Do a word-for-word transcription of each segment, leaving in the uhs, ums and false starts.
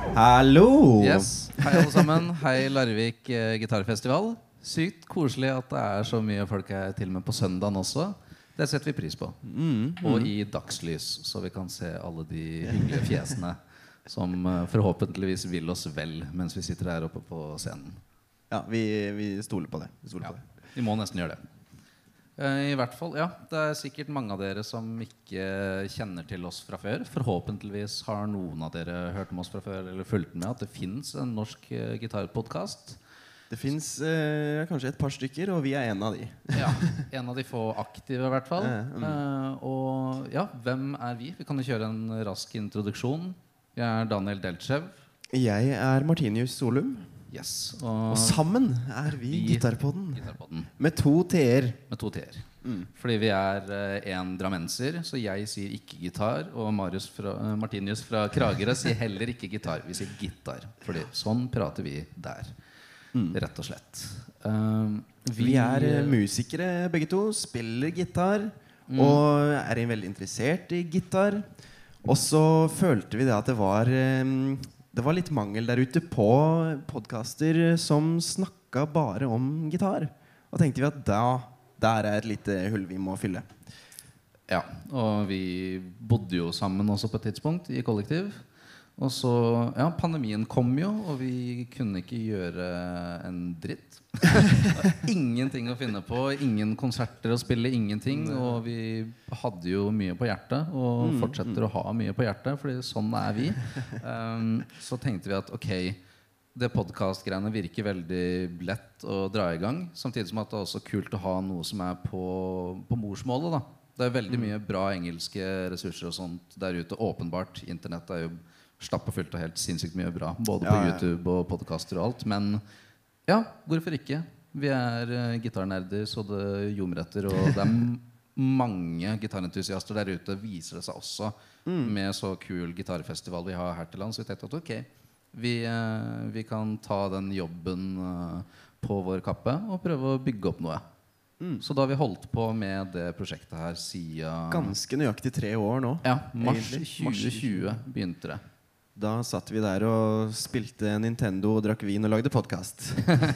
Hallo! Yes, hei alle sammen. Hei Larvik eh, gitarfestival. Sykt koselig at det er så mye folk her til og med på søndagen også. Det setter vi pris på. Mm, mm. Og i dagslys, så vi kan se alle de hyggelige fjesene som eh, forhåpentligvis vil oss vel mens vi sitter her oppe på scenen. Ja, vi, vi stoler på det. Vi, stoler Ja, på det. vi må nesten gjøre det. Eh, I hvert fall, ja, det er sikkert mange av dere som ikke kjenner til oss fra før. Forhåpentligvis har noen av dere hørt om oss fra før eller fulgt med at det finnes en norsk eh, gitarpodcast. Det finnes eh, kanskje et par stykker, og vi er en av de. Ja, en av de få aktive i hvert fall. Eh, mm. Eh, og ja, hvem er vi? Vi kan jo kjøre en rask introduksjon. Jeg er Daniel Deltschew. Jeg er Martinius Solum. Yes, Og sammen er vi, Vi- Gitarpodden. Gitarpodden Med to t-er. med to t-er. Mm. Fordi vi er eh, en drammenser, så jeg sier ikke gitar. Og Marius fra, eh, Martinius fra Kragerø sier heller ikke gitar. Vi sier gitar. Fordi sånn prater vi der. Mm. Rett og slett. Um, Vi er eh, musikere begge to, spiller gitar, Mm. og er veldig interessert i gitar. Og så følte vi det at det var eh, Det var litt mangel der ute på podcaster som snakka bare om gitar. Og tenkte vi at da der er et lite hull vi må fylle. Ja, og vi bodde jo sammen også på et tidspunkt i kollektiv. Og så, ja, pandemien kom jo, og vi kunne ikke gjøre en dritt. Ingenting å finne på, ingen konserter å spille, ingenting. Og vi hadde jo mye på hjertet, og fortsetter å ha mye på hjertet, fordi sånn er vi. Um, så tenkte vi at ok, det podcast-greiene virker veldig lett å dra i gang, samtidig som at det er også kult å ha noe som er på, på morsmålet da. Det er veldig mye bra engelske ressurser og sånt der ute, åpenbart. Internett er jo stappfullt og helt sinnssykt mye bra, både på Ja, ja. YouTube og podcaster og alt. Men ja, hvorfor ikke? Vi er uh, gitarnerder så det ljomer etter, og det er m- mange gitarentusiaster der ute, viser det seg også med så kul gitarfestival vi har her til lands. Så vi tenkte at ok, vi, uh, vi kan ta den jobben uh, på vår kappe og prøve å bygge opp noe. Så da har vi holdt på med det prosjektet her siden Ganske nøyaktig tre år nå. ja, mars egentlig. Mars tjue tjue begynte det. Da satt vi der og spilte Nintendo og drakk vin og lagde podcast.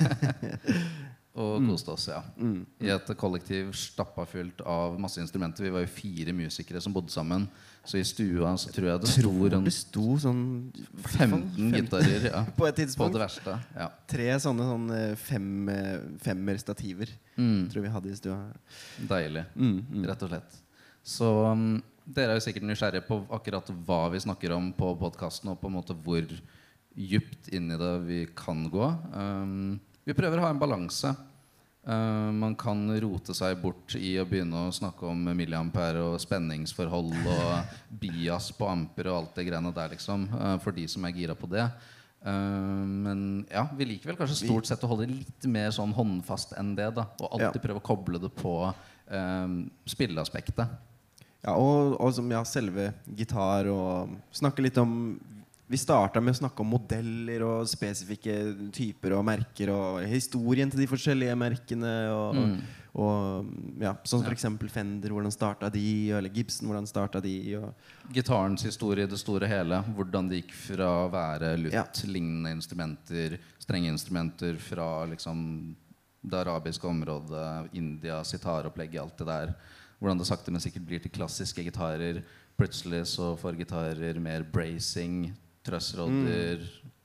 Og koste oss, ja. Mm. I et kollektiv stappafylt av masse instrumenter. Vi var jo fire musikere som bodde sammen. Så i stua så tror jeg det sto Tror rundt det sto sånn femten gitarer, ja, på et på tidspunkt. det verste. Ja. Tre sånne, sånne fem, eh, femmer-stativer Mm, tror vi hadde i stua. deilig, Mm, mm. rett og slett. Så um, dere er jo sikkert nysgjerrige på akkurat hva vi snakker om på podcasten, og på en måte hvor djupt inn i det vi kan gå. Um, vi prøver å ha en balanse. Uh, man kan rote seg bort i å begynne å snakke om milliampere og spenningsforhold og bias på amper og alt det greiene der, liksom, uh, for de som er gira på det. Uh, men ja, vi liker vel kanskje stort sett å holde litt mer sånn håndfast enn det, da, og alltid Ja. prøve å koble det på um, spilleaspektet. Ja, og, og som ja, selve gitar og snakke litt om. Vi starta med å snakke om modeller og spesifikke typer og merker og historien til de forskjellige merkene og, Mm. og ja, sånn for Ja. eksempel Fender, hvordan starta de, eller Gibson, hvordan starta de og, Gitarens historie i det store hele. Hvordan det gikk fra å være lutt, Ja. lignende instrumenter, strenge instrumenter fra liksom det arabiske området, India, sitaropplegget, alt det der. Hvordan det sakte, men sikkert blir til klassiske gitarer. Plutselig så får gitarer mer bracing, trøssrodder,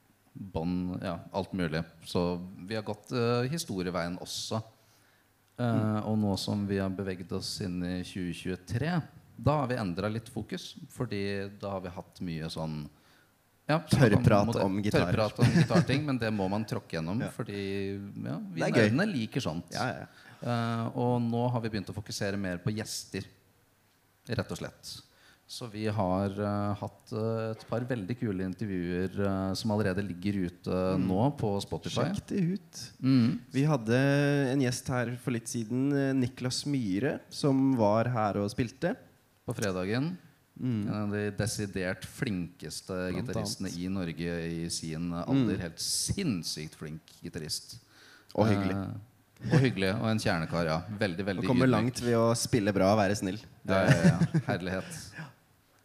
bånd, ja, alt mulig. Så vi har gått eh, historieveien også. Eh, og nå som vi har beveget oss inn i tjue tjuetre, da har vi endret litt fokus. Fordi da har vi hatt mye sånn ja, Tørrprat modell- om gitarer. Tørrprat om gitarting, men det må man tråkke gjennom. Ja. Fordi ja, vi Det er gøy. nerdene liker sånt. ja, ja. Eh, og nå har vi begynt å fokusere mer på gjester, rett og slett. Så vi har eh, hatt eh, et par veldig kule intervjuer eh, som allerede ligger ute nå på Spotify. Sjekk det ut. Mm. Vi hadde en gjest her for litt siden, eh, Niklas Myhre, som var her og spilte. På fredagen. Mm. En av de desidert flinkeste Blant gitaristene annet. i Norge i sin alder. Helt sinnssykt flink gitarist. Og hyggelig. Eh, og hyggelig, og en kjernekar, ja. Veldig, veldig Og kommer ydmyk. langt ved å spille bra og være snill. Ja, ja, ja. Herlighet.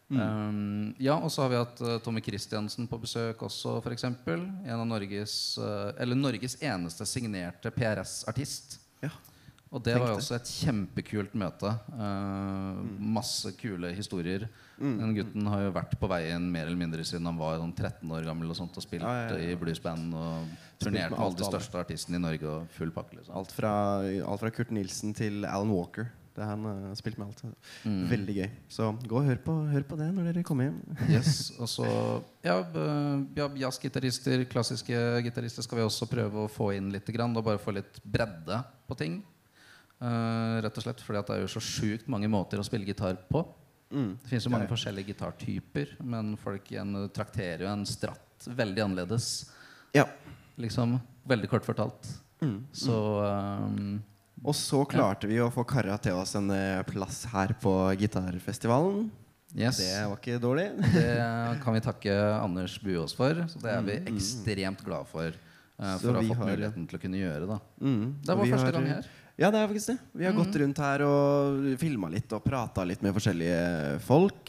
Mm. Um, ja, og så har vi hatt uh, Tommy Christiansen på besøk også, for eksempel. En av Norges, uh, eller Norges eneste signerte P R S-artist. Ja. Og det var jo også et kjempekult møte. Uh, mm. Masse kule historier. Mm. Den gutten har jo vært på veien mer eller mindre siden han var sånn tretten år gammel og sånt, og spilt ja, ja, ja. i bluesband og turnert med, med alle de største artistene i Norge og full pakke. Liksom. Alt, fra, alt fra Kurt Nilsen til Alan Walker. Det har han uh, spilt med alt. Mm. Veldig gøy. Så gå og hør på, hør på det når dere kommer hjem. Yes, og så ja, ja, jazzgitarister, klassiske gitarister skal vi også prøve å få inn litt grann, og bare få litt bredde på ting. Uh, rett og slett fordi at det er jo så sjukt mange måter å spille gitar på. Mm. Det finnes jo mange ja, ja. forskjellige gitartyper, men folk igjen trakterer jo en stratt veldig annerledes. Ja. Liksom, veldig kort fortalt. Mm. Så um, og så klarte ja. vi å få karra til oss en plass her på gitarfestivalen. Yes. Det var ikke dårlig. Det kan vi takke Anders Buås for. Så det er vi ekstremt glad for. Uh, for å ha fått har... muligheten til å kunne gjøre da. Mm. Det var første har... gang her. Ja, det er faktisk det. Vi har mm. gått rundt her og filmet litt og pratet litt med forskjellige folk.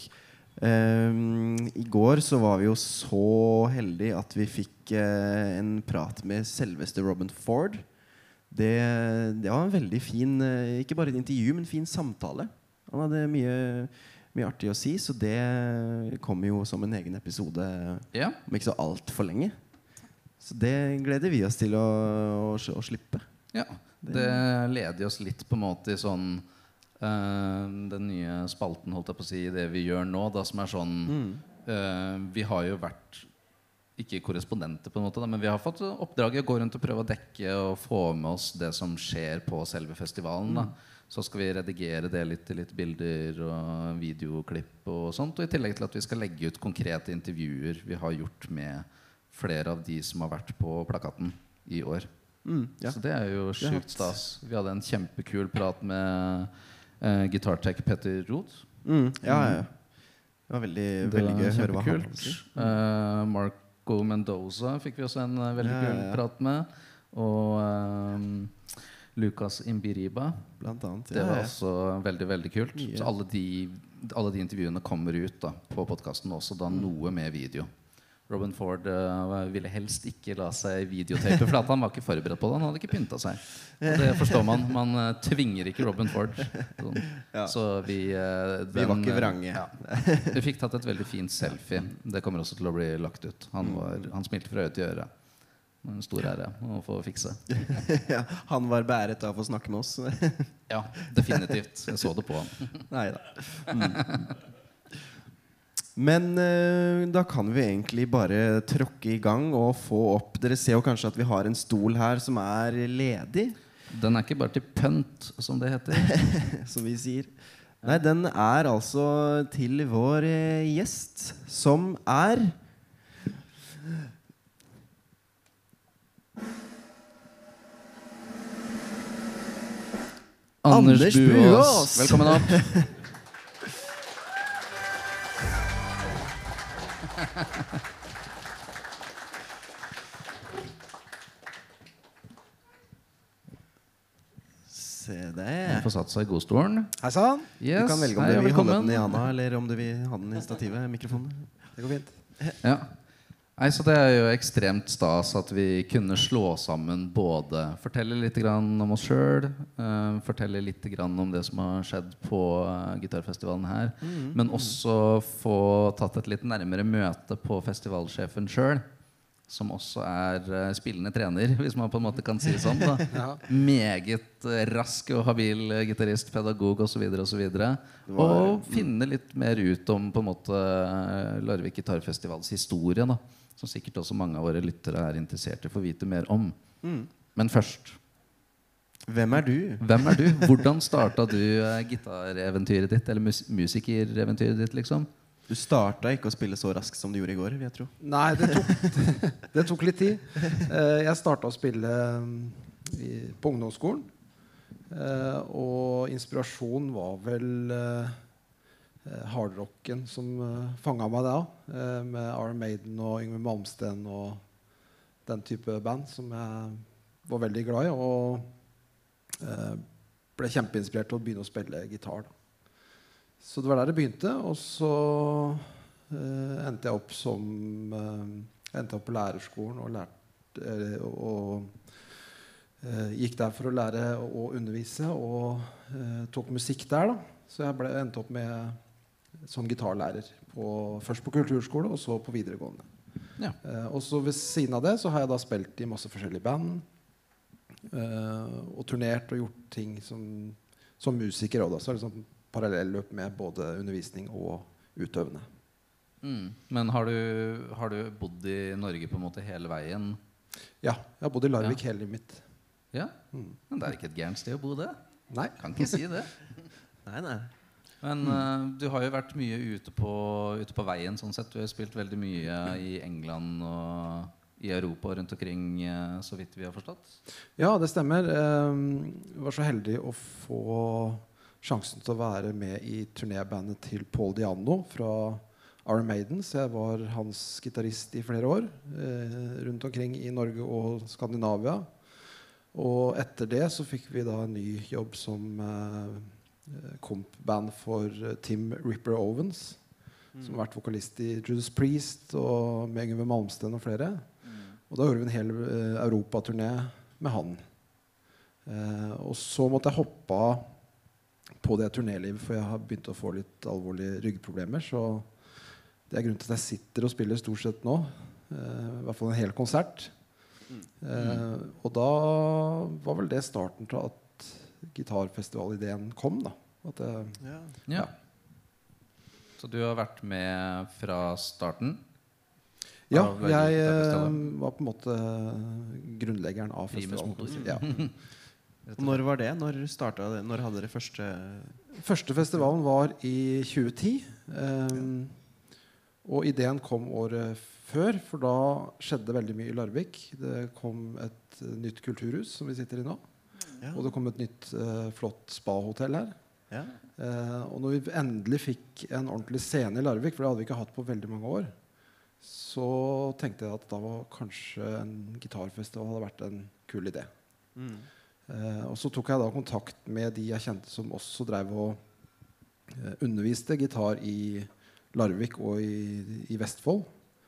Um, I går så var vi jo så heldige at vi fikk uh, en prat med selveste Robin Ford. Det, det var en veldig fin, ikke bare et intervju, men fin samtale. Han hadde mye, mye artig å si, så det kommer jo som en egen episode ja. om ikke så alt for lenge. Så det gleder vi oss til å, å, å slippe. Ja, det leder oss litt på en måte i sånn uh, den nye spalten, holdt jeg på å si, det vi gjør nå, da, som er sånn mm. uh, vi har jo vært ikke korrespondenter på en måte da, men vi har fått oppdraget å gå rundt og prøve å dekke og få med oss det som skjer på selve festivalen da. Så skal vi redigere det litt til litt bilder og videoklipp og sånt, og i tillegg til at vi skal legge ut konkrete intervjuer vi har gjort med flere av de som har vært på plakaten i år. Mm, ja. Så det er jo sjukt stas. Vi hadde en kjempekul prat med uh, Gitartech Petter Roth. Mm, ja, ja. Det var veldig, det veldig gøy å høre hva han sier. uh, Mark Mendoza fikk vi også en uh, veldig ja, kul ja, ja. prat med. Og um, Lucas Imbiriba. Blant annet, ja, det var også veldig, veldig kult. Yeah. Så alle de, alle de intervjuene kommer ut da, på podcasten også, da noe med video. Robin Ford uh, ville helst ikke la seg videotape, for han var ikke forberedt på det. Han hadde ikke pyntet seg. Og det forstår man. Man uh, tvinger ikke Robin Ford. Sånn. Ja. Så vi uh, den, Vi var ikke vrange. Ja. Vi fikk tatt et veldig fint selfie. Det kommer også til å bli lagt ut. Han, var, han smilte fra øye til øre. En stor ære å få fikse. Ja, han var bæret av å snakke med oss. Ja, definitivt. Jeg så det på han. Neida. Mm. Men uh, da kan vi egentlig bare tråkke i gang og få opp. Dere ser jo kanskje at vi har en stol her som er ledig. Den er ikke bare til pønt, som det heter. Som vi sier. Nei, den er altså til vår uh, gjest, som er Anders Buås. Velkommen opp. Se det. Du får satt seg i godstolen. Hei sann. Yes. Du kan velge om Hei, du vil velkommen. holde den i handa, eller om du vil ha den i stativet, mikrofonen. Det går fint. Ja. Nei, så det er jo ekstremt stas at vi kunne slå sammen både fortelle litt grann om oss selv, uh, fortelle litt grann om det som har skjedd på uh, gitarfestivalen her, mm, men også få tatt et litt nærmere møte på festivalsjefen selv, som også er uh, spillende trener, hvis man på en måte kan si sånn da. Ja. Meget uh, rask og habil uh, gitarist, pedagog og så videre og så videre. Var, og finne litt mer ut om på en måte uh, Larvik Gitarfestivals historie da, som sikkert også mange av våre lyttere er interessert i å få vite mer om. Mm. Men først, hvem er du? Hvem er du? Hvordan startet du uh, gitareventyret ditt, eller mus musikereventyret ditt liksom? Du startet ikke å spille så raskt som du gjorde i går, vil jeg tro. Nei, det tok, det tok litt tid. Uh, jeg startet å spille um, i, på ungdomsskolen. Uh, og inspirasjon var vel... Uh, hardrocken som uh, fanget meg da, uh, med Iron Maiden og Yngwie Malmsteen og den type band som jeg var veldig glad i, og uh, ble kjempeinspirert til å begynne å spille gitar da. så det var der det begynte. Og så uh, endte jeg opp som uh, endte opp på lærerskolen og, lærte, uh, og uh, gikk der for å lære å undervise og uh, tok musikk der. Da. Så jeg ble, endte opp med som gitarlærer på, først på kulturskole og så på videregående. Ja. Uh, og så ved siden av det så har jeg da spilt i masse forskjellige band uh, og turnert og gjort ting som, som musiker også, da. Så er det sånn parallelløp med både undervisning og utøvende. Mm. Men har du, har du bodd i Norge på en måte hele veien? Ja, jeg har bodd i Larvik Ja. hele livet mitt. Ja? Mm. Men det er ikke et gærent sted å bo det. Nei. Kan ikke si det. Nei, nei. Men uh, du har jo vært mye ute på, ute på veien sånn sett. Du har spilt veldig mye i England og i Europa og rundt omkring, uh, så vidt vi har forstått. Ja, det stemmer. Um, jeg var så heldig å få sjansen til å være med i turnébandet til Paul Di'Anno fra Iron Maiden. Så jeg var hans gitarist i flere år eh, rundt omkring i Norge og Skandinavia. Og etter det så fikk vi da en ny jobb som eh, kompband for eh, Tim Ripper Owens, mm. som har vært vokalist i Judas Priest og med Yngve Malmsteen og flere. Mm. Og da gjorde vi en hel eh, Europaturné med han. Eh, og så måtte jeg hoppe av på det turnélivet, for jeg har begynt å få litt alvorlige ryggproblemer. Så det er grunnen til at jeg sitter og spiller stort sett nå. Eh, I hvert fall en hel konsert. Mm. Eh, og da var vel det starten til at gitarfestivalideen kom, da. At jeg, Ja. Ja. Så du har vært med fra starten? ja, Av jeg eh, gitarfestivalen? var på en måte grunnleggeren av Primus festivalen. motor. Ja. Og når var det? Når startet det? Når hadde dere første Første festivalen var i tjue ti. Um, og ideen kom året før, for da skjedde veldig mye i Larvik. Det kom et uh, nytt kulturhus som vi sitter i nå. Ja. Og det kom et nytt uh, flott spa-hotell her. Ja. Uh, og når vi endelig fikk en ordentlig scene i Larvik, for det hadde vi ikke hatt på veldig mange år, så tenkte jeg at da var kanskje en gitarfestival hadde vært en kul idé. Mm. Uh, og så tok jeg da kontakt med de jeg kjente som også drev og uh, underviste gitar i Larvik og i, i Vestfold.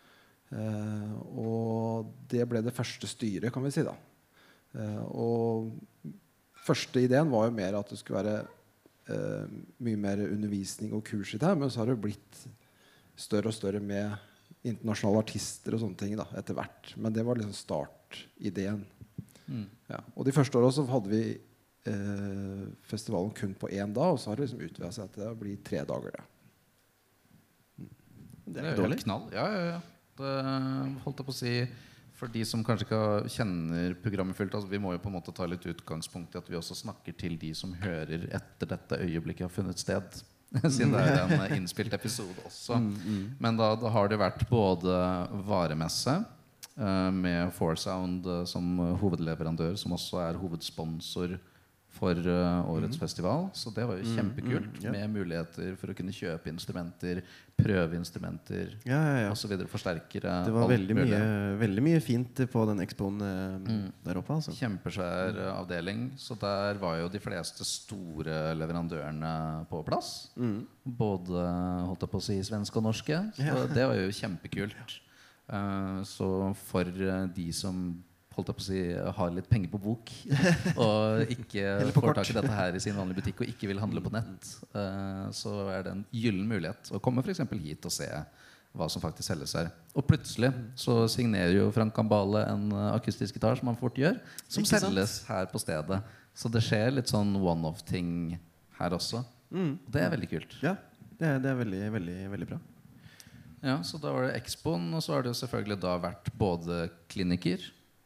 Uh, og det ble det første styret, kan vi si da. Uh, og første ideen var jo mer at det skulle være uh, mye mer undervisning og kurs i det her, men så har det blitt større og større med internasjonale artister og sånne ting da, etter hvert. Men det var liksom startideen. Mm. Ja. Og de første årene så hadde vi eh, festivalen kun på én dag, og så har det liksom utvidet seg til det blir tre dager. Det. Det er jo ikke dårlig. helt knall. Ja, ja, ja. Det holdt jeg på å si. For de som kanskje ikke kjenner programmet fullt, altså vi må jo på en måte ta litt utgangspunkt i at vi også snakker til de som hører etter dette øyeblikket har funnet sted. Siden det er en innspilt episode også. Mm, mm. Men da, da har det vært både varemesse uh, med Foursound uh, som hovedleverandør, som også er hovedsponsor for uh, årets Mm. festival. Så det var jo Mm, kjempekult, mm, ja. med muligheter for å kunne kjøpe instrumenter, prøve instrumenter Ja, ja, ja. og så videre, forsterkere. Det var alt veldig mulig. mye, veldig mye fint på den expoen eh, Mm. der oppe, altså. Kjempesvær uh, avdeling. Så der var jo de fleste store leverandørene på plass. Mm. Både holdt jeg på å si svenske og norske. Så Ja. det var jo kjempekult. Uh, så for uh, de som holdt jeg på å si har litt penger på bok og ikke Eller på får kort. tak i dette her i sin vanlige butikk og ikke vil handle på nett, uh, så er det en gyllen mulighet å komme for eksempel hit og se hva som faktisk selges her. Og plutselig så signerer jo Frank Gambale en uh, akustisk gitar, som han fort gjør, som Ikke sant? selges her på stedet. Så det skjer litt sånn one-off-ting her også. Mm. Det er veldig kult. Ja, det er, det er veldig, veldig, veldig bra. Ja, så da var det Expoen, og så har det jo selvfølgelig da vært både kliniker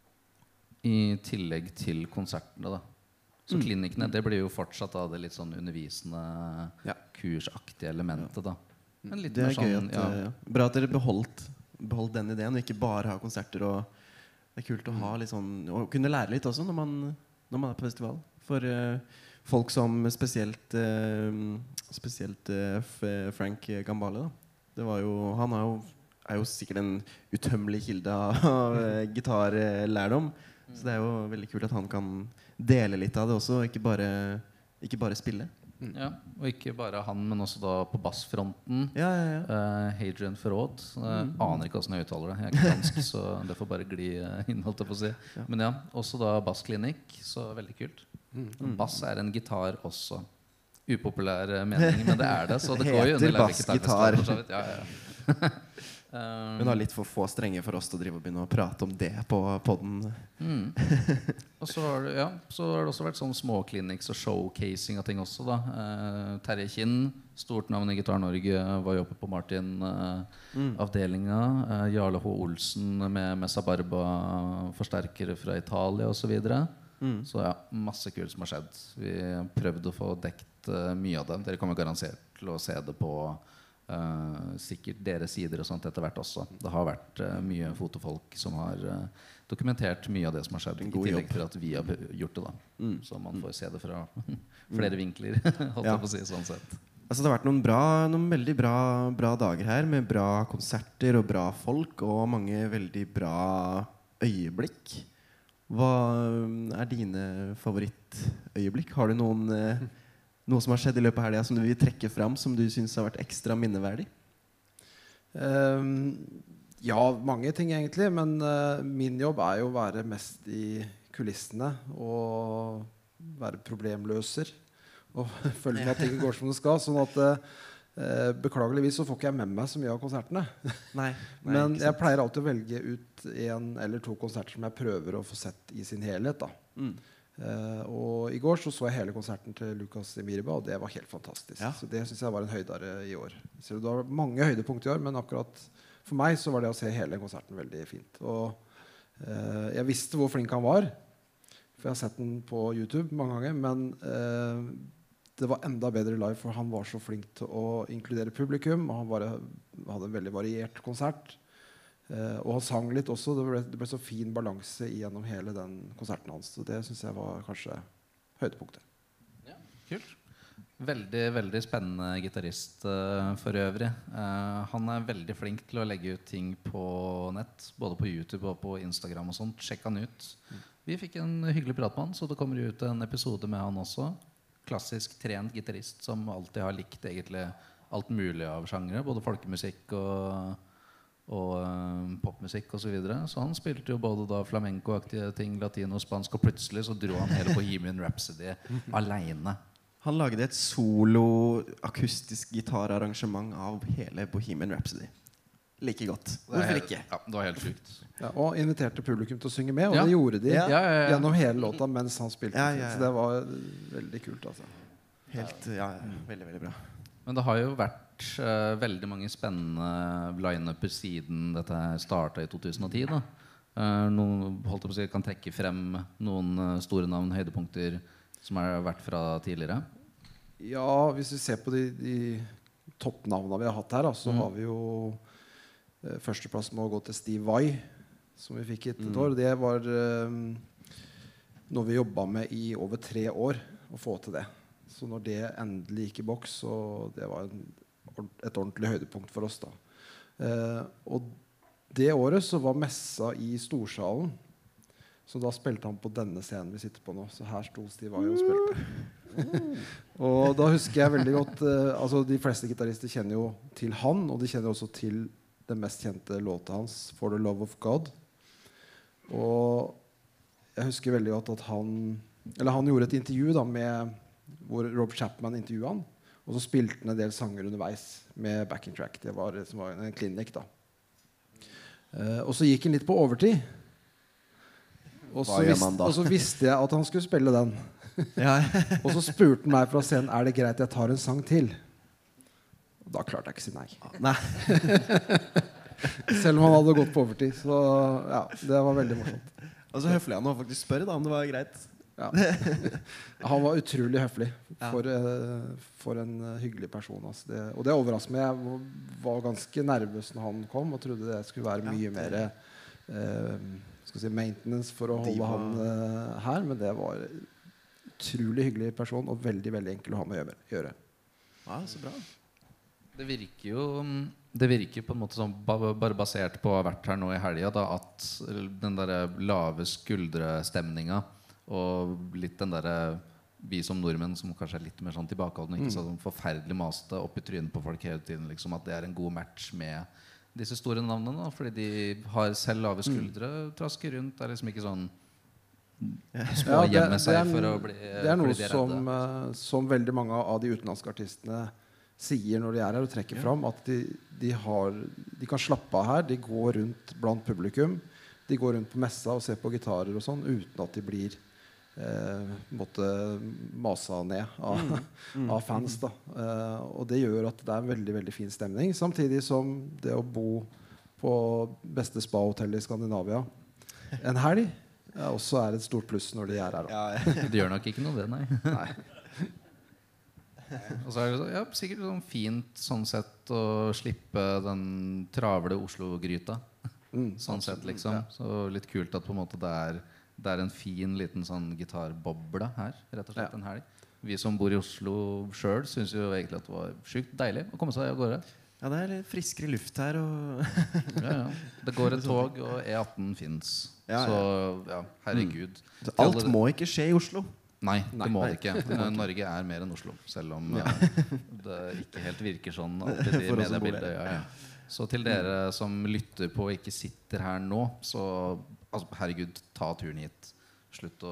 i tillegg til konsertene, da. Så Mm. klinikkene, det blir jo fortsatt da det litt sånn undervisende, Ja. kursaktige elementet, da. Men litt Det er mer gøy sånn, at, ja. eh, bra at dere beholdt, beholdt den ideen, og ikke bare ha konserter. Og det er kult å ha litt sånn, å kunne lære litt også når man, når man er på festival. For eh, folk som spesielt eh, Spesielt eh, F- Frank Gambale, da. Det var jo, han er jo, er jo sikkert en utømmelig kilde av eh, gitarlærdom. Så det er jo veldig kult at han kan dele litt av det også, ikke bare, ikke bare spille. Ja, og ikke bare han, men også da på bassfronten. Ja, ja, ja. Uh, Hadrian Ferraud. Jeg aner ikke hvordan jeg uttaler det. Jeg er ikke dansk, så det får bare gli uh, inn, holdt jeg på å si. Ja. Men ja, også da bassklinikk. Så veldig kult. Bass er en gitar også. Upopulær uh, mening, men det er det. Så det går jo Heter under bassgitar. gitar. Ja, ja. um, Men har litt for få strenger for oss til å drive og begynne å prate om det på podden. Mm. Og så har, det, ja, så har det også vært sånn småkliniks og showcasing av ting også da. eh, Terje Kinn, stort navn i Gitar Norge, var jo oppe på Martin eh, Mm. avdelinga. eh, Jarle H. Olsen med Messa Barba forsterkere fra Italia og så videre. Mm. Så ja, masse kult som har skjedd. Vi har prøvd å få dekt eh, mye av det. Dere kommer garantert til å se det på Uh, sikkert deres sider og sånt etter hvert også. Det har vært uh, mye fotofolk som har uh, dokumentert mye av det som har skjedd, En i god tillegg jobb. til at vi har be- gjort det da. Mm. Så man får se det fra flere vinkler, holdt Ja. jeg på å si, sånn sett. Altså, det har vært noen, bra, noen veldig bra, bra dager her, med bra konserter og bra folk, og mange veldig bra øyeblikk. Hva er dine favorittøyeblikk? Har du noen eh, noe som har skjedd i løpet av helga som du vil trekke fram, som du synes har vært ekstra minneverdig? Ehm, ja, mange ting egentlig. Men eh, min jobb er jo å være mest i kulissene og være problemløser. Og følge med at ting går som det skal. Sånn at eh, beklageligvis så får ikke jeg med meg så mye av konsertene. Nei, Men jeg pleier alltid å velge ut en eller to konserter som jeg prøver å få sett i sin helhet, da. Mm. Eh, og i går så, så jeg hele konserten til Lucas Imiriba, og det var helt fantastisk. Ja. Så det synes jeg var en høydare i år. Så det var mange høydepunkter i år, men akkurat for meg så var det å se hele konserten veldig fint. Og eh, jeg visste hvor flink han var, for jeg har sett den på YouTube mange ganger. Men eh, det var enda bedre live, for han var så flink til å inkludere publikum, og han bare hadde en veldig variert konsert. Uh, og han sang litt også. Det ble, det ble så fin balanse gjennom hele den konserten hans. Så det synes jeg var kanskje høydepunktet. Ja, kult. Veldig, veldig spennende gitarist uh, for øvrig. Uh, han er veldig flink til å legge ut ting på nett, både på YouTube og på Instagram og sånt. Sjekk han ut. Vi fikk en hyggelig prat med han, så det kommer ut en episode med han også. Klassisk trent gitarist som alltid har likt egentlig alt mulig av sjangre, både folkemusikk og og uh, popmusikk og så videre. Så han spilte jo både da flamenco-aktige ting, latino, spansk, og plutselig så dro han hele Bohemian Rhapsody alene. Han lagde et solo akustisk gitararrangement av hele Bohemian Rhapsody. Like godt. Det er Hvorfor helt- ikke? Ja, det var helt sjukt. Ja, og inviterte publikum til å synge med, og Ja. det gjorde de Ja. Ja, ja, ja. gjennom hele låta mens han spilte. Ja, ja, ja. Så det var veldig kult, altså. Helt, ja, ja, veldig, veldig bra. Men det har jo vært uh, veldig mange spennende line-uper siden dette starta i to tusen og ti. Da. Uh, noen, holdt jeg på å si, kan trekke frem noen uh, store navn, høydepunkter som har vært fra tidligere. Ja, hvis vi ser på de, de toppnavnene vi har hatt her, da, så Mm. har vi jo eh, førsteplass med å gå til Steve Vai, som vi fikk hit et Mm. år. Det var eh, noe vi jobba med i over tre år, å få til det. Så når det endelig gikk i boks, så det var en, et ordentlig høydepunkt for oss da. Eh, og det året så var messa i Storsalen, så da spilte han på denne scenen vi sitter på nå. Så her sto Steve Vai og spilte. Og da husker jeg veldig godt eh, altså de fleste gitarister kjenner jo til han, og de kjenner også til den mest kjente låta hans, For the Love of God. Og jeg husker veldig godt at han Eller han gjorde et intervju da med hvor Rob Chapman intervjuet han, og så spilte han en del sanger underveis med backing track. Det var, som var en klinikk da. Eh, og så gikk han litt på overtid. Og så, Hva gjør visste, man da? og så visste jeg at han skulle spille den. Ja. Og så spurte han meg fra scenen: er det greit jeg tar en sang til. Og da klarte jeg ikke å si nei. Nei. Selv om han hadde gått på overtid. Så ja, det var veldig morsomt. Og så høflig han å faktisk spørre da, om det var greit. Ja. Han var utrolig høflig. Ja. For, eh, for en eh, hyggelig person, altså. Det, og det overrasket meg. Jeg var, var ganske nervøs når han kom, og trodde det skulle være Ja, mye det- mer eh, skal vi si, maintenance for å holde Diva. han eh, her. Men det var en utrolig hyggelig person, og veldig veldig enkel å ha med å gjøre. Ja, så bra. Det virker jo Det virker på en måte sånn, ba- bare basert på å ha vært her nå i helga, da, at den der lave skuldrestemninga og litt den der vi som nordmenn som kanskje er litt mer sånn tilbakeholdende, ikke sånn forferdelig maste opp i trynet på folk hele tiden, liksom, at det er en god match med disse store navnene, da, fordi de har selv lave skuldre, trasker rundt, det er liksom ikke sånn små Ja, det, gjemme det, seg er, for å bli det er noe fordi de er som, redde. eh, som veldig mange av de utenlandske artistene sier når de er her og trekker fram, at de, de, har, de kan slappe av her, de går rundt blant publikum, de går rundt på messa og ser på gitarer og sånn, uten at de blir Eh, måtte masa ned av, mm. Mm. av fans da. Eh, og det gjør at det er en veldig, veldig fin stemning, samtidig som det å bo på beste spa-hotell i Skandinavia en helg ja, også er et stort pluss når de er her da. Ja, det gjør nok ikke noe det, nei, nei. Og så er det så, ja, sikkert sånn fint sånn sett å slippe den travle Oslo-gryta mm, sånn sett liksom ja. Så litt kult at på en måte det er det er en fin liten sånn gitarboble her, rett og slett ja. En helg. Vi som bor i Oslo selv synes jo egentlig at det var sykt deilig å komme seg av gårde. Ja, det er litt friskere luft her og ja, ja. Det går et tog, og E atten finnes ja, Så, ja, herregud mm. Så alt alle... må ikke skje i Oslo? Nei, det må det ikke. Norge er mer enn Oslo, selv om ja. det ikke helt virker sånn alltid i mediebildet ja, ja. Så til dere som lytter på og ikke sitter her nå, så altså, herregud, ta turen hit. Slutt å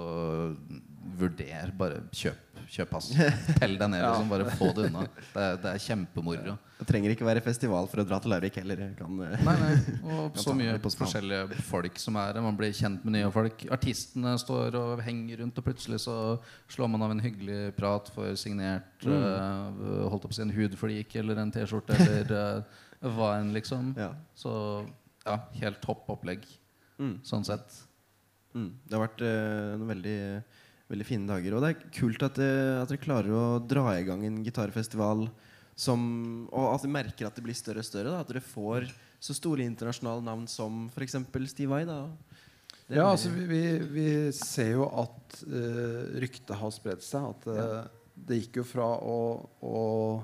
vurdere. Bare kjøp, kjøp pass. Pell deg ned, liksom, bare få det unna. Det er, det er kjempemoro. Det trenger ikke være festival for å dra til Larvik heller. Kan, nei, nei. Og så mye forskjellige folk som er her. Man blir kjent med nye folk. Artistene står og henger rundt, og plutselig så slår man av en hyggelig prat for signert mm. uh, holdt opp å si en hudflik eller en t-skjorte eller uh, hva enn, liksom. Ja. Så ja, helt topp opplegg. Mm. Sånn sett mm. Det har vært uh, noen veldig, veldig fine dager. Og det er kult at, uh, at dere klarer å dra i gang en gitarfestival som, og at dere merker at det blir større og større da. At dere får så store internasjonale navn som for eksempel Steve Vai da. Ja, altså vi, vi, vi ser jo at uh, ryktet har spredt seg at uh, ja. Det gikk jo fra å, å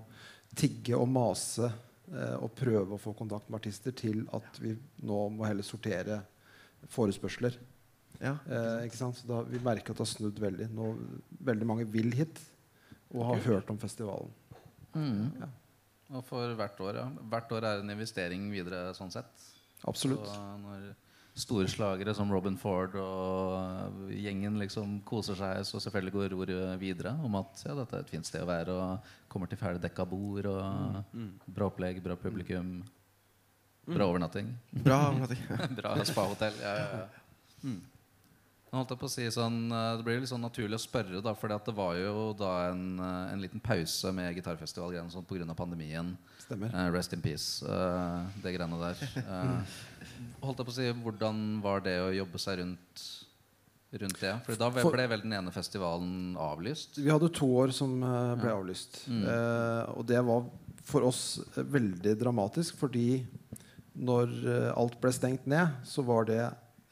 tigge og mase uh, og prøve å få kontakt med artister til at vi nå må heller sortere forespørsler ja, eh, ikke sant? Så da, vi merker at det har snudd veldig nå, veldig mange vil hit og har Kult. Hørt om festivalen mm. ja. Og for hvert år ja. Hvert år er en investering videre sånn sett absolutt så når store slagere som Robin Ford og gjengen liksom koser seg så selvfølgelig går ordet videre om at ja, dette er et fint sted å være og kommer til ferdig dekka bord og mm. Mm. bra opplegg, bra publikum mm. Bra overnatting. Bra overnatting. Bra spa-hotell. Ja, ja, ja. Mm. Nå holdt jeg på å si sånn, det blir litt sånn naturlig å spørre da, fordi at det var jo da en, en liten pause med gitarfestivalgreiene sånn på grunn av pandemien. Stemmer. Uh, rest in peace, uh, det greiene der. Uh, holdt jeg på å si, hvordan var det å jobbe seg rundt, rundt det? For da ble vel den ene festivalen avlyst? Vi hadde to år som uh, ble ja. Avlyst. Mm. Uh, og det var for oss uh, veldig dramatisk, fordi når uh, alt ble stengt ned, så var det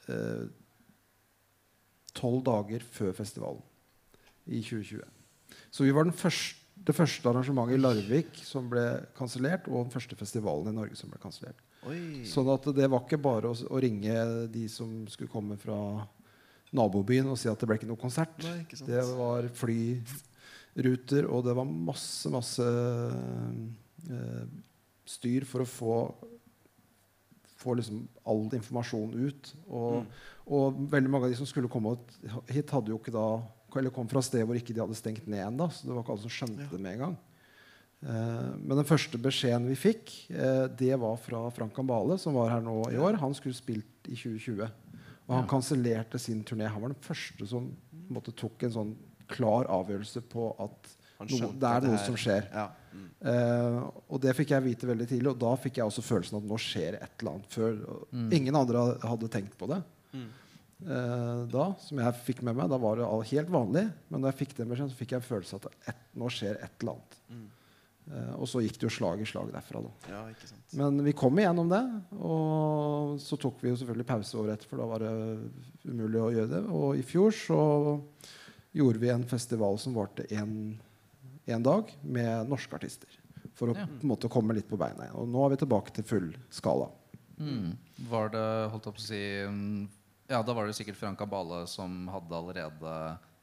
tolv uh, dager før festivalen i tjue tjue. Så vi var den første, det første arrangementet i Larvik som ble kansellert, og den første festivalen i Norge som ble kansellert. Sånn at det var ikke bare å, å ringe de som skulle komme fra nabobyen og si at det ble ikke noe konsert. Nei, ikke sant. Det var flyruter, og det var masse, masse uh, styr for å få få liksom all informasjon ut og, mm. og veldig mange av de som skulle komme hit hadde jo ikke da eller kom fra sted hvor ikke de hadde stengt ned enda, så det var ikke alle som skjønte ja. Det med en gang uh, men den første beskjeden vi fikk uh, det var fra Frank Ambale som var her nå i år. Han skulle spilt i tjue tjue og han ja. Kansellerte sin turné. Han var den første som måtte, tok en sånn klar avgjørelse på at no, det er noe som skjer ja. mm. uh, og det fikk jeg vite veldig tidlig, og da fikk jeg også følelsen at nå skjer et eller annet før mm. ingen andre hadde tenkt på det mm. uh, da, som jeg fikk med meg da var det helt vanlig, men da jeg fikk det beskjeden så fikk jeg en følelse at et, nå skjer et eller annet mm. uh, og så gikk det jo slag i slag derfra da. Ja, ikke sant. Men vi kom igjennom det, og så tok vi jo selvfølgelig pause året etter, for da var det umulig å gjøre det, og i fjor så gjorde vi en festival som varte en en dag med norske artister for å ja. På en måte komme litt på beina igjen. Og nå er vi tilbake til full skala. Mm. Var det, holdt jeg på å si ja, da var det sikkert Frank Ambale som hadde allerede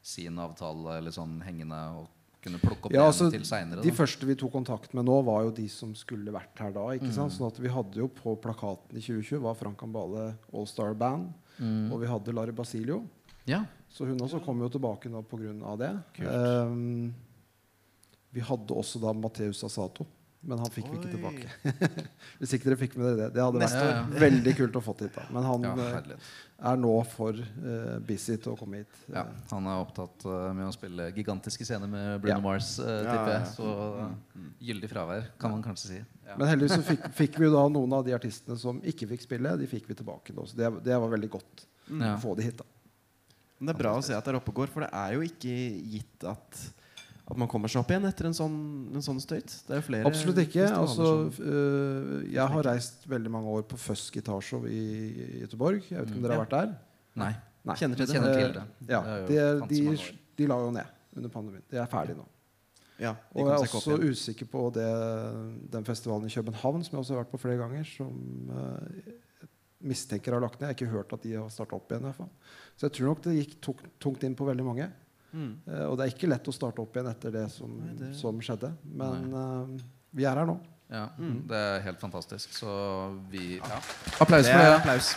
sin avtale eller sånn hengende og kunne plukke opp Ja, det altså, til senere. de Da. første vi tok kontakt med nå, var jo de som skulle vært her da. Ikke Mm. sant? Sånn at vi hadde jo på plakaten i tjue tjue var Frank Ambale All-Star Band, Mm. og vi hadde Larry Basilio. Ja. Så hun også kom jo tilbake nå på grunn av det. Kult. Ehm, vi hadde også da Matteus Asato, men han fikk vi ikke Oi. tilbake. Hvis ikke dere fikk med dere det. Det hadde Neste vært år. veldig kult å få hit da. Men han Ja, eh, herlighet. er nå for eh, busy til å komme hit. Ja, han er opptatt eh, med å spille gigantiske scener med Bruno Ja. Mars, eh, Ja, tipper ja, jeg. ja. Så eh, gyldig fravær, kan man kanskje si. Ja. Men heldigvis så fikk, fikk vi jo da noen av de artistene som ikke fikk spille, de fikk vi tilbake nå. Så det, det var veldig godt Ja. å få de hit da. Men det er bra å se at det er oppe og går, for det er jo ikke gitt at, at man kommer seg opp igjen etter en sånn, en sånn støyt. Det er jo flere Absolutt ikke. festivaler Altså, som- øh, jeg har reist veldig mange år på Fuzz gitarshow i Göteborg. Jeg vet ikke om dere har vært der? Nei. Nei. Kjenner til det. Kjenner til Eh, det. Ja, Det er jo de, fantes de, mange år. de la jo ned under pandemien. De er ferdig nå. Ja, de Og jeg kom er seg ikke også opp igjen. usikker på det, den festivalen i København, som jeg også har vært på flere ganger, som øh, mistenker har lagt ned. Jeg har ikke hørt at de har startet opp igjen i hvert fall. Så jeg tror nok det gikk tuk, tungt inn på veldig mange. Mm. Eh, og det er ikke lett å starte opp igjen etter det som, Nei, det- som skjedde. Men øh, vi er her nå. Ja, Mm. det er helt fantastisk. Så vi ja. Applaus Det for er det. applaus.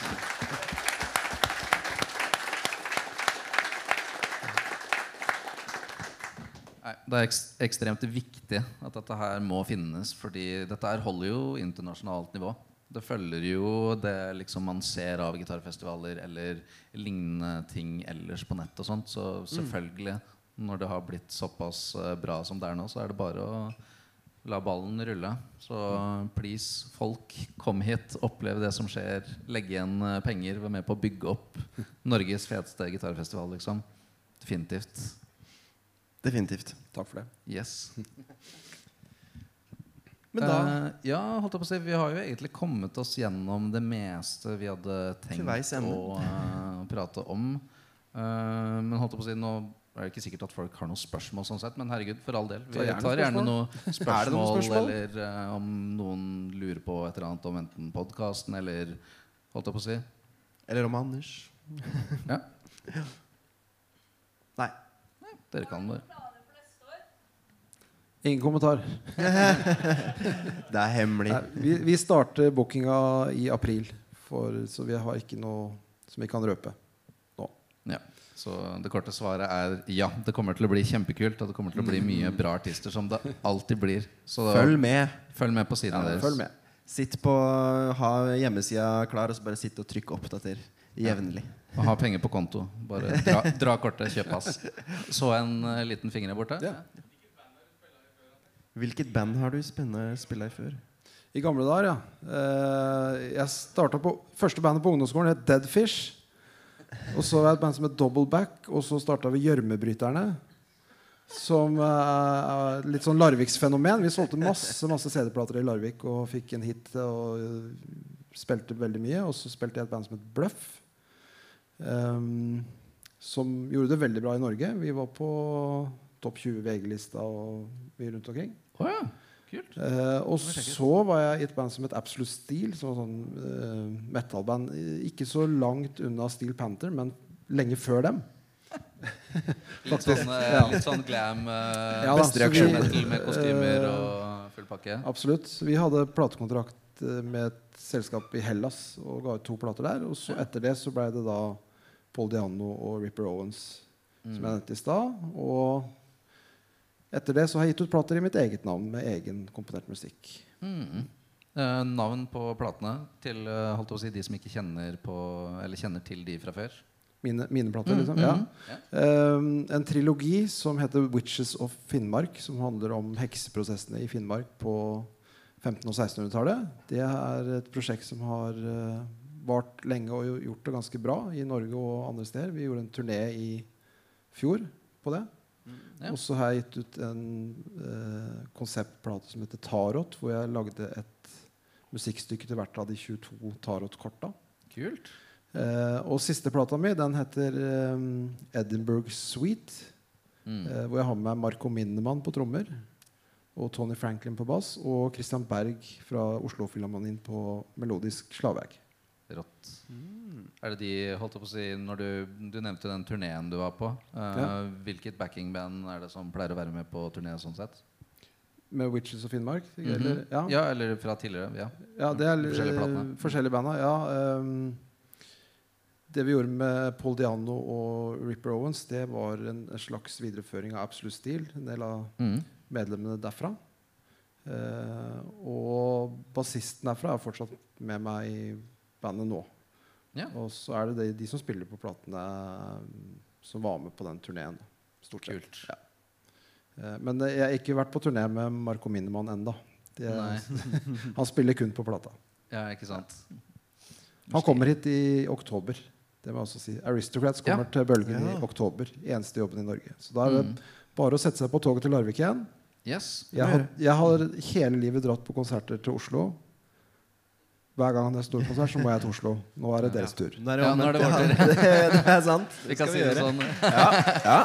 Nei, det er eks ekstremt viktig at dette her må finnes, fordi dette her holder jo internasjonalt nivå. Det følger jo det liksom man ser av gitarfestivaler eller lignende ting ellers på nett og sånt. Så selvfølgelig, når det har blitt såpass eh, bra som det er nå, så er det bare å la ballen rulle. Så please, folk, kom hit, opplev det som skjer. Legg igjen eh, penger, vær med på å bygge opp Norges feteste gitarfestival, liksom. Definitivt. Definitivt. Takk for det. Yes. Men da Eh, ja, holdt jeg på å si, vi har jo egentlig kommet oss gjennom det meste vi hadde tenkt veis ende. å eh, prate om. Eh, men holdt jeg på å si, nå er det ikke sikkert at folk har noen spørsmål, sånn sett, men herregud, for all del. Vi Ta gjerne tar gjerne spørsmål. noen spørsmål, Er det noen spørsmål? eller eh, om noen lurer på et eller annet om enten podkasten eller holdt jeg på å si. Eller om Anders. Ja, Nei. dere kan det. Ingen kommentar. Det er hemmelig. Nei, vi, vi starter bookinga i april, for, så vi har ikke noe som vi kan røpe nå. Ja, så det korte svaret er ja. Det kommer til å bli kjempekult, og det kommer til å bli mye bra artister, som det alltid blir. Så da, Følg med. følg med på siden Ja, deres. følg med. Sitt på Ha hjemmesida klar, og så bare sitt og trykk 'oppdater' jevnlig. Og ha penger på konto. Bare dra, dra kortet, kjøp pass. Så en uh, liten finger der borte? Ja. Hvilket band har du spennende spilla i før? I gamle dager, ja. Eh, jeg startet på Første bandet på ungdomsskolen het Deadfish. Og så var det et band som het Doubleback. Og så starta vi Gjørmebryterne. Som eh, er litt sånn Larviksfenomen. Vi solgte masse masse C D-plater i Larvik og fikk en hit og eh, spilte veldig mye. Og så spilte jeg et band som het Bluff. Um, som gjorde det veldig bra i Norge. Vi var på topp tjue V G-lista og mye rundt omkring. Å ja, kult. Eh, og så var jeg i et band som het Absolute Steel, som var sånn eh, metal-band. Ikke så langt unna Steel Panther, men lenge før dem. Litt sånn, uh, Ja. litt sånn glam uh, Ja da, beste så reaksjon. vi- metal med kostymer eh, og full pakke. Absolutt. Vi hadde platekontrakt eh, med et selskap i Hellas og ga ut to plater der. Og så etter det så ble det da Paul Diano og Ripper Owens, som jeg nevnte i stad. Og etter det så har jeg gitt ut plater i mitt eget navn med egen komponert musikk. Mm. Eh, navn på platene til eh, holdt jeg på å si, de som ikke kjenner, på, eller kjenner til de fra før. Mine, mine plater, Mm, liksom. mm, Ja. ja. Um, en trilogi som heter 'Witches of Finnmark', som handler om hekseprosessene i Finnmark på femten- og sekstenhundretallet. Det er et prosjekt som har uh, vart lenge og gjort det ganske bra i Norge og andre steder. Vi gjorde en turné i fjor på det. Ja. Og så har jeg gitt ut en uh, konseptplate som heter Tarot, hvor jeg lagde et musikkstykke til hvert av de tjueto Tarot-korta. Kult. Eh, og siste plata mi, den heter um, Edinburgh Suite. Mm. eh, hvor jeg har med meg Marco Minnemann på trommer. Og Tony Franklin på bass. Og Christian Berg fra Oslo Filharmonien på melodisk slagverk. Rått. Er det de, holdt jeg på å si, når du, du nevnte den turneen du var på, eh, Ja. hvilket backingband er det som pleier å være med på turné sånn sett? Med Witches of Finnmark? Mhm. Eller, ja. Ja, eller fra tidligere, ja. Ja, det er Forskjellige eh, platene. forskjellige banda. Ja, ehm, det vi gjorde med Paul Diano og Ripper Owens, det var en, en slags videreføring av Absolute Steel. En del av Mhm. medlemmene derfra. Eh, og bassisten derfra er fortsatt med meg i bandet nå. Ja. Og så er det de, de som spiller på platene, eh, som var med på den turneen. Stort sett. Kult. Ja. Eh, men jeg har ikke vært på turné med Marco Minnemann enda. Det, Nei. han spiller kun på plata. Ja, ikke sant? Han kommer hit i oktober. Det må jeg også si. Aristocrats kommer Ja. til Bølgen Ja. i oktober. Eneste jobben i Norge. Så da er det Mm. bare å sette seg på toget til Larvik igjen. Yes. Jeg har, jeg har hele livet dratt på konserter til Oslo. Hver gang det er stor konsert, så må jeg til Oslo. Nå er det deres tur. Nå er det Ja, nå er det omvendt, vår tur. det, det er sant. Vi kan skal si vi det gjøre. sånn. Ja, ja.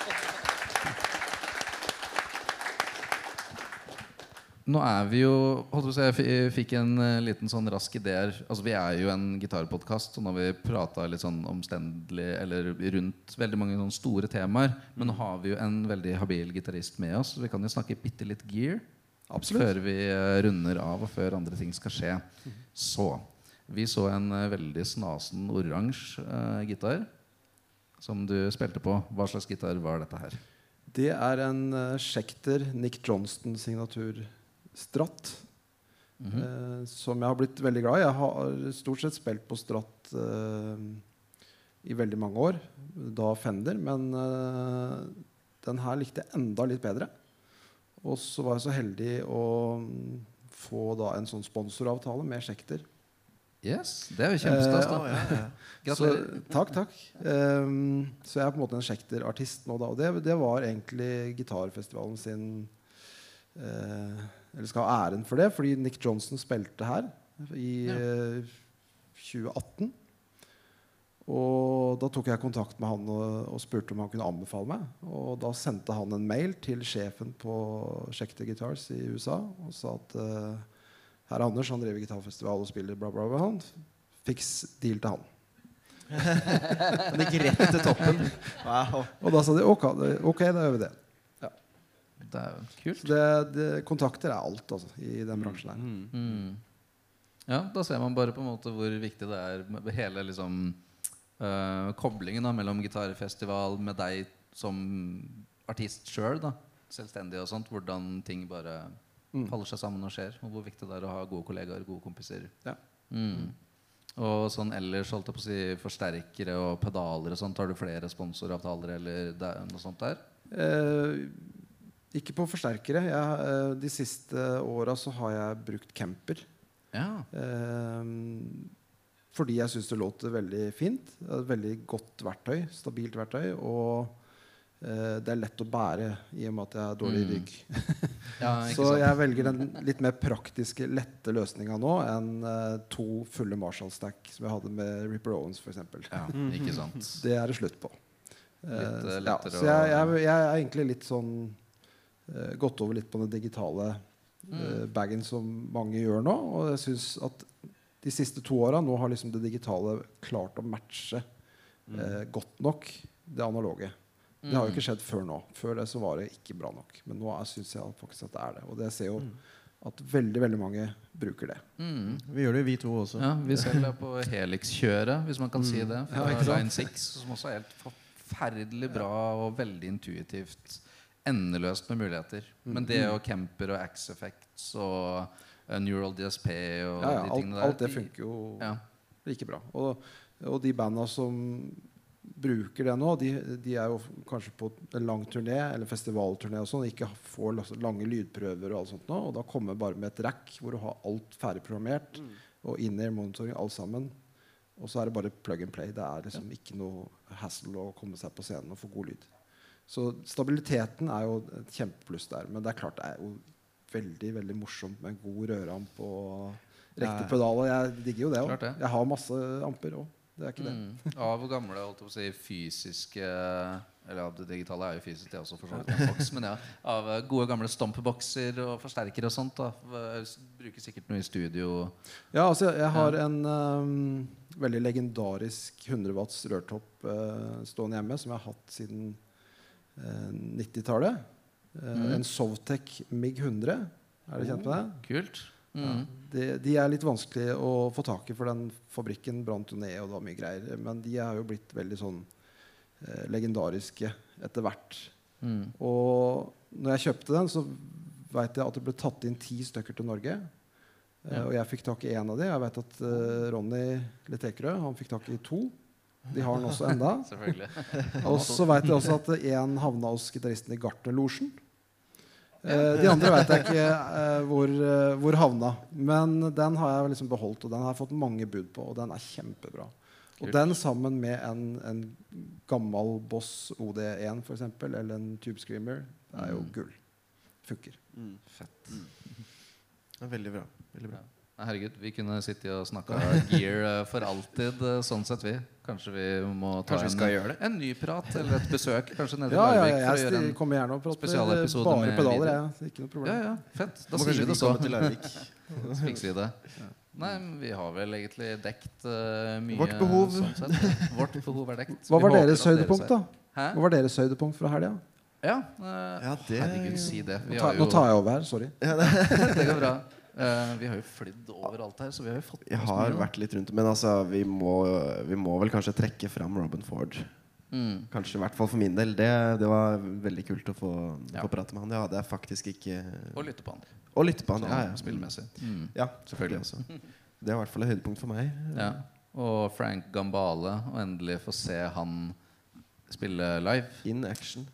Nå er vi jo, holdt på å si, jeg fi- fikk en eh, liten sånn rask idé her. Altså, vi er jo en gitarpodcast, og nå har vi pratet litt sånn omstendelig eller rundt veldig mange sånne store temaer. Men nå har vi jo en veldig habil gitarist med oss, så vi kan jo snakke bitte litt gear Absolutt. før vi eh, runder av, og før andre ting skal skje. Så vi så en eh, veldig snasen oransje eh, gitar som du spilte på. Hva slags gitar var dette her? Det er en uh, Schecter Nick Johnston-signatur Strat. Mhm. eh, som jeg har blitt veldig glad i. Jeg har stort sett spilt på Strat eh, i veldig mange år. Da Fender. Men eh, den her likte jeg enda litt bedre. Og så var jeg så heldig å mm, få da en sånn sponsoravtale med Schecter. Yes, det er jo kjempestas, da. Ja, ja, ja. Gratulerer. Så, takk, takk. Um, så jeg er på en måte en Schecter-artist nå, da. Og det, det var egentlig gitarfestivalen sin eh, Eller skal ha æren for det, fordi Nick Johnson spilte her i Ja. eh, tjue atten. Og da tok jeg kontakt med han og, og spurte om han kunne anbefale meg. Og da sendte han en mail til sjefen på Schecter Guitars i U S A og sa at uh, herr Anders, han driver gitarfestival og spiller bla, bla, bla. Han fiks deal til han. Den gikk rett til toppen. Wow. Og da sa de ok, det- ok, da gjør vi det. Det er jo kult. Så det, det, kontakter er alt altså, i den bransjen her. Mm. Mm. Ja, da ser man bare på en måte hvor viktig det er med hele liksom øh, koblingen da, mellom gitarfestival med deg som artist sjøl, selvstendig og sånt. Hvordan ting bare Mm. faller seg sammen og skjer. Og hvor viktig det er å ha gode kollegaer, gode kompiser. Ja. Mm. Og sånn ellers, holdt jeg på å si, forsterkere og pedaler og sånt. Har du flere sponsoravtaler eller der, noe sånt der? Eh, ikke på forsterkere. Jeg, eh, de siste åra så har jeg brukt Kemper. Ja. Eh, fordi jeg syns det låter veldig fint. Det er et veldig godt verktøy. Stabilt verktøy. Og eh, det er lett å bære i og med at jeg har dårlig Mm. rygg. Ja, ikke Så sant? jeg velger den litt mer praktiske, lette løsninga nå enn eh, to fulle Marshall-stack som jeg hadde med Ripper Owens f.eks. Ja, ikke sant? Det er det slutt på. Litt, Eh, eh, ja, lettere så jeg, å- jeg, jeg er egentlig litt sånn eh, gått over litt på den digitale eh, bagen som mange gjør nå. Og jeg syns at de siste to åra nå har liksom det digitale klart å matche eh, godt nok det analoge. Det har jo ikke skjedd før nå. Før det så var det ikke bra nok. Men nå syns jeg faktisk at det er det. Og det ser jo at veldig veldig mange bruker det. Mm. Vi gjør det, vi to også. Ja, vi selv er på Helix-kjøret, hvis man kan si det. Ja, Fra ikke sant? Line seks, som også er helt forferdelig bra og veldig intuitivt. Endeløst med muligheter. Men det og Kemper og Axe Effects og uh, Neural D S P og Ja, ja, de alt, tingene der alt det de- funker jo Ja. like bra. Og, og de banda som bruker det nå, de, de er jo kanskje på en lang turné eller festivalturné og sånn, ikke får la- lange lydprøver og alt sånt nå, og da kommer bare med et rack hvor du har alt ferdig programmert og in-air monitoring, alt sammen. Og så er det bare plug and play. Det er liksom ikke noe hassle å komme seg på scenen og få god lyd. Så stabiliteten er jo et kjempepluss der. Men det er klart det er jo veldig veldig morsomt med en god røramp og riktig Ja. pedal. Og jeg digger jo det Klart òg. det. Jeg har masse amper òg. Det er ikke det. Mm. Av hvor gamle holdt jeg på å si, fysiske Eller ja, det digitale er jo fysisk, det er også for så vidt en boks. Men ja, av eh, gode gamle stomp-bokser og forsterkere og sånt da. Eh, Bruker sikkert noe i studio. Ja, altså jeg, jeg har en um, veldig legendarisk hundre watts rørtopp uh, stående hjemme, som jeg har hatt siden uh, nittitallet. Uh, Mm. En Sovtek MiG hundre. Er du kjent med det? Kult. Mm. Ja. De, de er litt vanskelig å få tak i, for den fabrikken brant jo ned, og det var mye greier. Men de har jo blitt veldig sånn eh, legendariske etter hvert. Mm. Og når jeg kjøpte den, så vet jeg at det ble tatt inn ti stykker til Norge. Eh, Ja. og jeg fikk tak i en av de. Jeg vet at eh, Ronny Letekerød, han fikk tak i to. De har den også enda. Selvfølgelig. Og så vet jeg også at en havna hos gitaristen i Gartnerlosjen. Eh, de andre vet jeg ikke eh, hvor, eh, hvor havna. Men den har jeg liksom beholdt, og den har jeg fått mange bud på. Og den er kjempebra. Og Kult. den sammen med en, en gammel Boss O D én for eksempel, eller en Tube Screamer, det er jo Mm. gull. Funker. Mm. Fett. Ja, veldig bra. Veldig bra. Nei, herregud, vi kunne sitte og snakke gear eh, for alltid, eh, sånn sett vi. Kanskje vi må ta Kanskje vi skal en, gjøre det? en ny prat eller et besøk kanskje nede i Ja, ja, Larvik ja, for å jeg gjøre sti- en kommer gjerne og prater spesialepisode bare med pedaler. video. Jeg. Ikke noe problem. Ja, ja, fett. Da Må sier kanskje vi vi det så. komme til Larvik. Så fikser vi det. Nei, men vi har vel egentlig dekt eh, mye. Vårt behov. Sånn sett. Vårt behov er dekt. Hva Vi var håper deres at dere høydepunkt, ser. da? Hæ? Hva var deres høydepunkt fra helga? Ja, eh, Ja, det- herregud, si det. Vi Nå, tar- har nå jo, tar jeg over her. Sorry. det går bra. Eh, vi har jo flydd overalt her, så vi har jo fått med Jeg oss har mye, da. vært litt rundt, men altså, vi må, vi må vel kanskje trekke fram Robin Ford. Mm. Kanskje i hvert fall for min del. Det, det var veldig kult å få, Ja. få prate med han. Det hadde jeg faktisk ikke Og lytte på han. Og lytte på han. Sånn Ja, ja. spillmessig. Mm. Ja, Selvfølgelig. det også. Det er i hvert fall et høydepunkt for meg. Ja. Og Frank Gambale, og endelig få se han spille live. In action.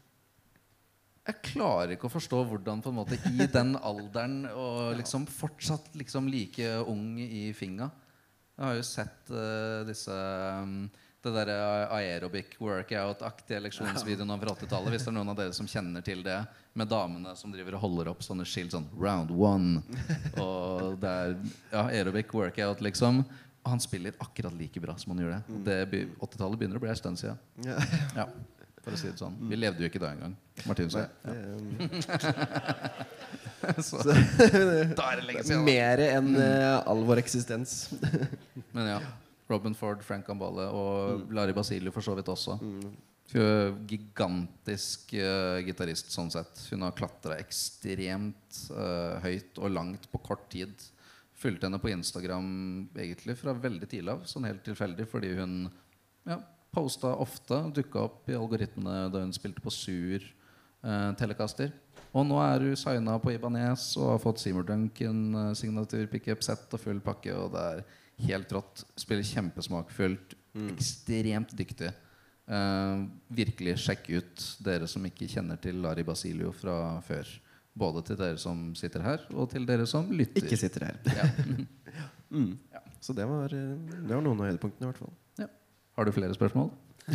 Jeg klarer ikke å forstå hvordan på en måte i den alderen og liksom fortsatt liksom like ung i finga. Jeg har jo sett eh, disse um, det der aerobic workout-aktige leksjonsvideoene fra åttitallet. Hvis det er noen av dere som kjenner til det, med damene som driver og holder opp sånne skilt sånn round one. Og det er ja, aerobic workout, liksom. Og han spiller akkurat like bra som han gjør det. Og det be- åttitallet begynner å bli en stund siden. Ja. Ja, for å si det sånn. Vi levde jo ikke da engang. Martin, så. så da er det lenge siden. da. Mer enn eh, all vår eksistens. Men ja, Robin Ford, Frank Gambale og Larry Basilio for så vidt også. Mm. Hun er gigantisk uh, gitarist sånn sett. Hun har klatra ekstremt eh, høyt og langt på kort tid. Fulgte henne på Instagram egentlig fra veldig tidlig av, sånn helt tilfeldig, fordi hun ja, posta ofte, dukka opp i algoritmene da hun spilte på Sur eh, Telecaster. Og nå er hun signa på Ibanez og har fått Seymour Duncan eh, signatur, pickup, set og full pakke. Og det er helt rått. Spiller kjempesmakfullt. Ekstremt dyktig. Eh, virkelig sjekk ut, dere som ikke kjenner til Larry Basilio fra før. Både til dere som sitter her, og til dere som lytter. Ikke sitter her. Ja. Mm. Så det var, eh, det var noen av høydepunktene i hvert fall. Ja. Har du flere spørsmål?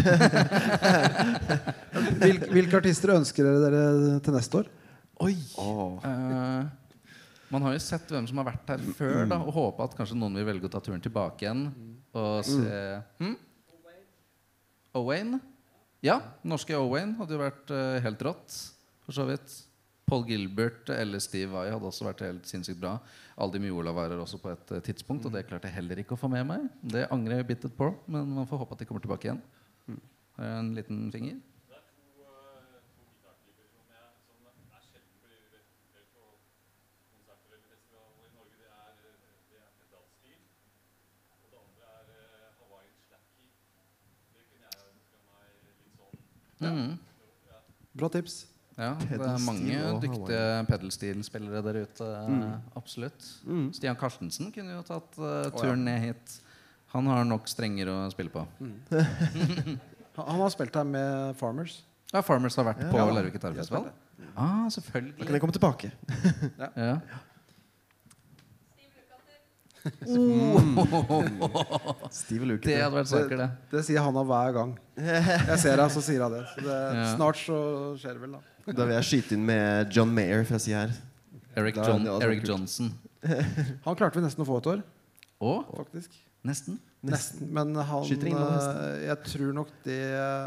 Hvil, hvilke artister ønsker dere dere til neste år? Oi! Åh. Eh, man har jo sett hvem som har vært her før, da, og håpa at kanskje noen vil velge å ta turen tilbake igjen og se hm? Owain? Ja, norske Owain hadde jo vært eh, helt rått, for så vidt. Paul Gilbert eller Steve Vai hadde også vært helt sinnssykt bra. Aldi Miola var her også på et eh, tidspunkt, og det klarte jeg heller ikke å få med meg. Det angrer jeg bittet på, men man får håpe at de kommer tilbake igjen. Har jeg en liten finger? Det er to, eh, to gitartyper som, jeg, som er sjelden blir spilt på konserter eller festivaler i Norge. Det er, det er pedalstil, og det andre er eh, Hawaiian Slacky. Det kunne jeg ønske meg litt sånn. Mhm. Bra tips. Ja, det er Pedalstil mange og dyktige pedalstil-spillere der ute. Absolutt. Mm. Stian Karstensen kunne jo tatt uh, Å, ja. turen ned hit. Han har nok strenger å spille på. Han han har spilt her med Farmers. Ja, Farmers har vært Ja. på Ja. Larvik gitarfestival. Ah, Da kan selvfølgelig. jeg komme tilbake. Ja. Steve Luke. Det hadde vært saker, det. Det sier han av hver gang. Jeg ser deg, så sier han det. Så det Ja. snart så skjer det vel, da. Da vil jeg skyte inn med John Mayer fra si her. Eric, Da- John, det hadde vært Eric kult. Johnson. Han klarte vi nesten å få et år, Å, faktisk. nesten. Nesten. Men han Skyter inn nå, eh, Jeg tror nok det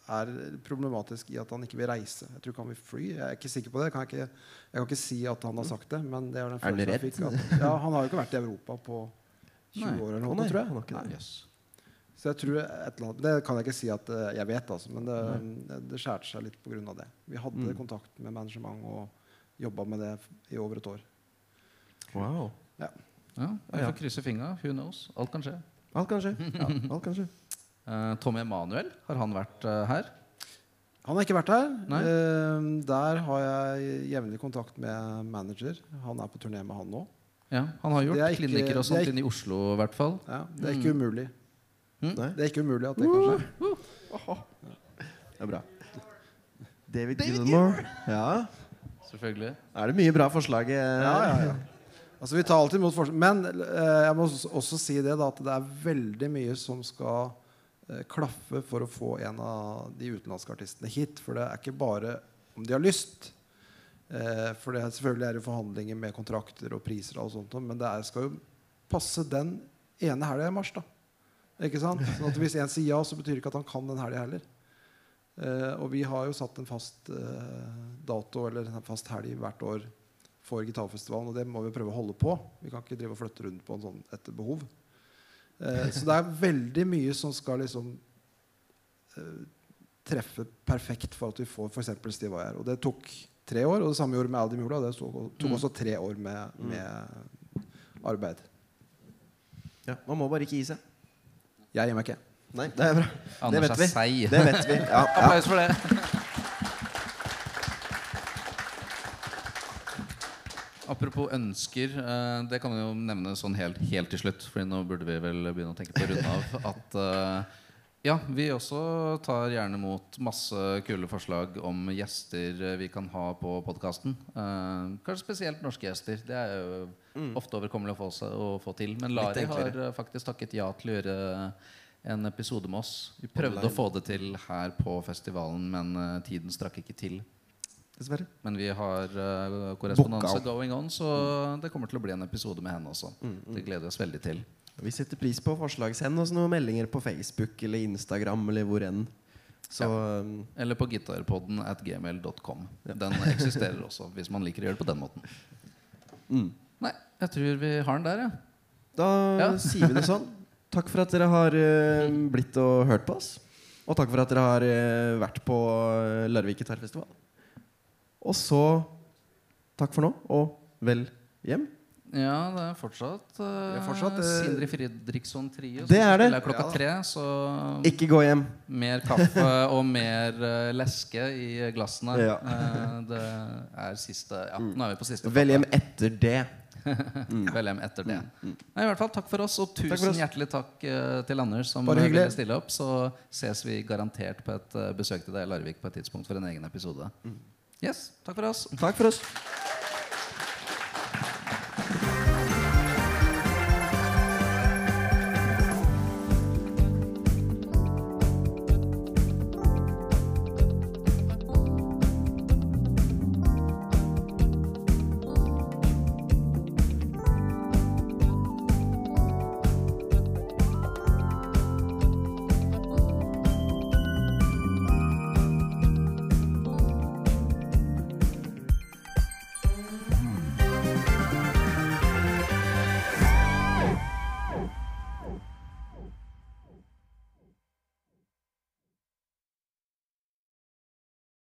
er problematisk i at han ikke vil reise. Jeg tror ikke han vil fly. Jeg er ikke sikker på det. Jeg kan ikke, jeg kan ikke si at han har sagt det. Men det er den Er han følelsen jeg redd? fikk. At, ja, han har jo ikke vært i Europa på tjue Nei. år eller Å, noe, nei, tror jeg. han har ikke det. Yes. Så jeg tror et eller annet, det kan jeg ikke si at eh, jeg vet, altså, men det, det, det skjærte seg litt på grunn av det. Vi hadde Mm. kontakt med management og jobba med det f- i over et år. Wow. Ja, vi Ja. får krysse fingra. Who knows? Alt kan skje. Alt kan skje. Ja, alt kan skje. Eh, Tommy Emanuel, har han vært eh, her? Han har ikke vært her. Nei. Eh, der har jeg jevnlig kontakt med manager. Han er på turné med han nå. Ja, han har gjort Det er ikke- klinikker og det er sånt ikke- inn i Oslo, i hvert fall. Ja, det er ikke umulig. Nei, Det er ikke umulig at det kan skje. det er bra. David Gilmour. Ja. Selvfølgelig. Er det mye bra forslag? eh? Ja, ja, ja. Altså, vi tar alltid imot forslag. Men eh, jeg må også, også si det da, at det er veldig mye som skal eh, klaffe for å få en av de utenlandske artistene hit. For det er ikke bare om de har lyst. Eh, for det er selvfølgelig er det forhandlinger med kontrakter og priser og sånt, men det er, skal jo passe den ene helga i mars, da. Ikke sant? Sånn at hvis en sier ja, så betyr det ikke at han kan den helga heller. Eh, og vi har jo satt en fast eh, dato eller en fast helg hvert år for gitarfestivalen, og det må vi prøve å holde på. Vi kan ikke drive og flytte rundt på en sånn etter behov. Eh, så det er veldig mye som skal liksom eh, treffe perfekt for at vi får for eksempel Steve Vai her. Og det tok tre år, og det samme gjorde med Aldi Mula. Det tok tok også tre år med, med arbeid. Ja, man må bare ikke gi seg. Jeg gir meg ikke. Nei, det er bra. Det Anders vet er vi. seig. Det vet vi. Ja, ja. Applaus for det. Apropos ønsker, eh, det kan vi jo nevne sånn helt, helt til slutt. For nå burde vi vel begynne å tenke på å runde av. At eh, ja, vi også tar gjerne mot masse kule forslag om gjester vi kan ha på podkasten. Eh, kanskje spesielt norske gjester. Det er jo ofte overkommelig å få, seg, å få til. Men Lari har enklere. eh, faktisk takket ja til å gjøre en episode med oss. Vi prøvde Online. å få det til her på festivalen, men eh, tiden strakk ikke til. Dessverre. Men vi har uh, korrespondanse Booka. going on, så det kommer til å bli en episode med henne også. Det gleder vi oss veldig til. Vi setter pris på forslag. Send oss noen meldinger på Facebook eller Instagram eller hvor enn. Så um, Eller på gitarpodden at gmail dot com. Den eksisterer også, hvis man liker å gjøre det på den måten. mm. Nei, jeg tror vi har den der, ja. Da Ja. sier vi det sånn. Takk for at dere har eh, blitt og hørt på oss. Og takk for at dere har eh, vært på eh, Larvik Gitarfestival. Og så takk for nå, og vel hjem. Ja, det er fortsatt, uh, Det er fortsatt, eh, Sindre Fridriksson Trio. Det er det. Klokka Ja. tre, så Ikke gå hjem. mer kaffe og mer uh, leske i glassene. Ja. Uh, det er siste Ja, nå er vi på siste. Vel hjem etter det. Vel hjem etter det. Nei, i hvert fall takk for oss, og tusen Takk for oss. hjertelig takk eh, til Anders som Bare eh, hyggelig. ville stille opp. Så ses vi garantert på et eh, besøk til deg i Larvik på et tidspunkt for en egen episode. Yes, takk for oss. Takk for oss.